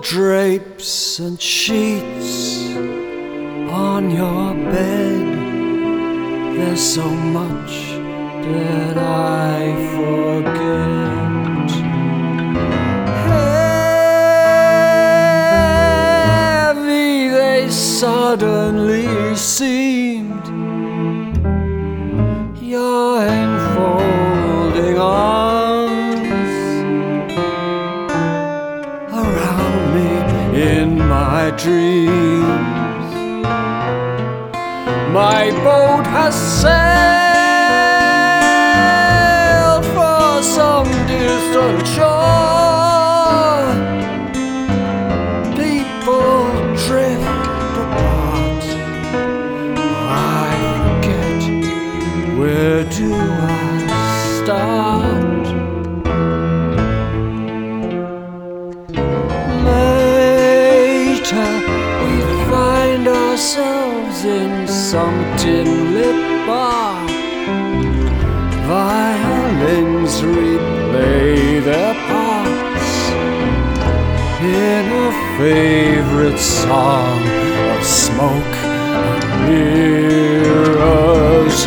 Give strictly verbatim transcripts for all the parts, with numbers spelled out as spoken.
drapes and sheets on your bed. There's so much that I forget. Heavy they suddenly seemed, your enfolding arms around me in my dreams. My boat has sailed for some distant shore. People drift apart. I forget, where do I start? Later we find ourselves in some tin-lit bar. Violins replay their parts in a favorite song of smoke and mirrors.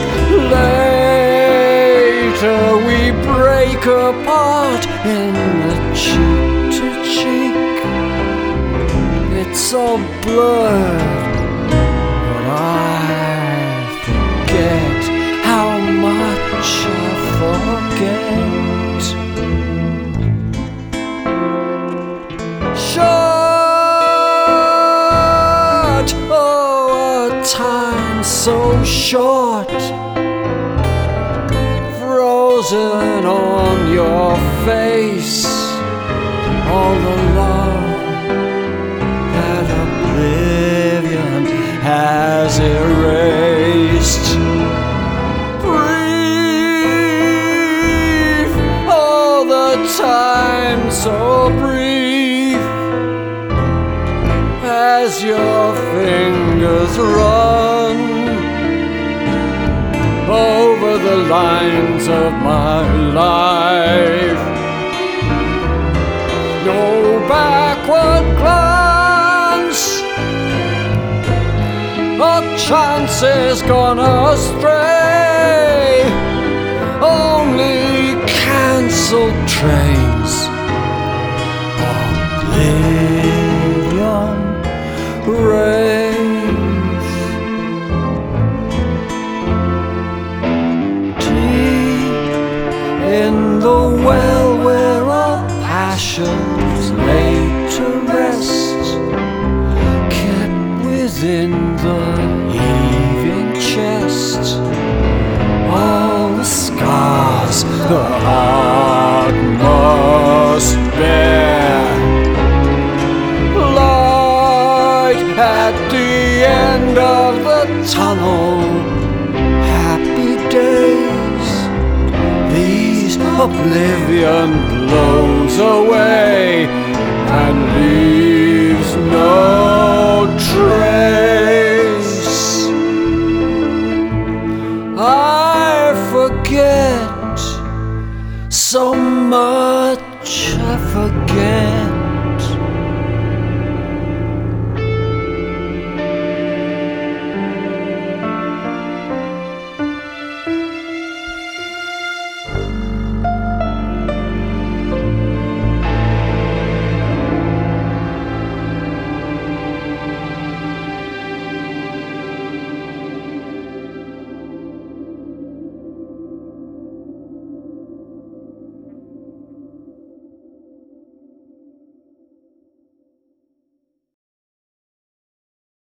Later we break apart in the cheek-to-cheek. It's all blurred, but I forget how much I forget. Short, oh, a time so short, frozen on your face, all the love that oblivion has erased. Brief, all the time so brief, as your fingers run over the lines of my life. No backward glance, our chances gone astray. Only cancelled trains, oblivion reigns. Deep in the well where our passions lay to rest, kept within the heaving chest, all the scars the heart must bear. Light at the end of the tunnel, happy days. These oblivion blows away and leaves no trace. I forget so much, I forget.